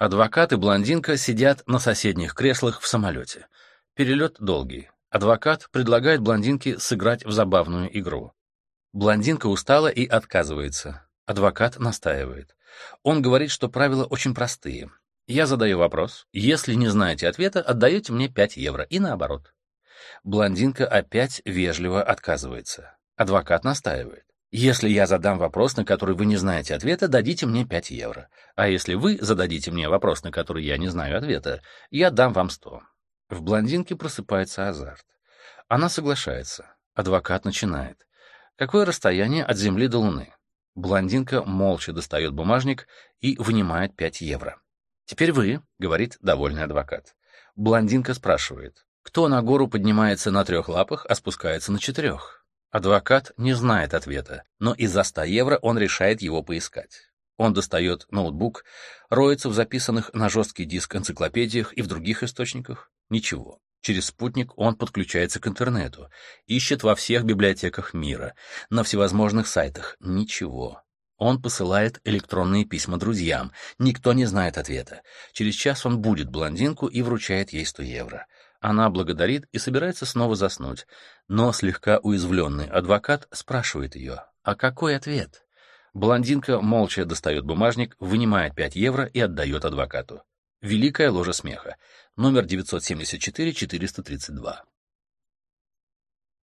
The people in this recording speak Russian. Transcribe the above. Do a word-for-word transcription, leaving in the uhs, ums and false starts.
Адвокат и блондинка сидят на соседних креслах в самолете. Перелет долгий. Адвокат предлагает блондинке сыграть в забавную игру. Блондинка устала и отказывается. Адвокат настаивает. Он говорит, что правила очень простые. Я задаю вопрос. Если не знаете ответа, отдаете мне пять евро. И наоборот. Блондинка опять вежливо отказывается. Адвокат настаивает. Если я задам вопрос, на который вы не знаете ответа, дадите мне пять евро. А если вы зададите мне вопрос, на который я не знаю ответа, я дам вам сто. В блондинке просыпается азарт. Она соглашается. Адвокат начинает. Какое расстояние от Земли до Луны? Блондинка молча достает бумажник и вынимает пять евро. «Теперь вы», — говорит довольный адвокат. Блондинка спрашивает. «Кто на гору поднимается на трех лапах, а спускается на четырех?» Адвокат не знает ответа, но из-за ста евро он решает его поискать. Он достает ноутбук, роется в записанных на жесткий диск энциклопедиях и в других источниках. Ничего. Через спутник он подключается к интернету, ищет во всех библиотеках мира, на всевозможных сайтах. Ничего. Он посылает электронные письма друзьям. Никто не знает ответа. Через час он будит блондинку и вручает ей сто евро. Она благодарит и собирается снова заснуть. Но слегка уязвленный адвокат спрашивает ее, а какой ответ? Блондинка молча достает бумажник, вынимает пять евро и отдает адвокату. Великая ложа смеха. Номер девятьсот семьдесят четыре четыреста тридцать два.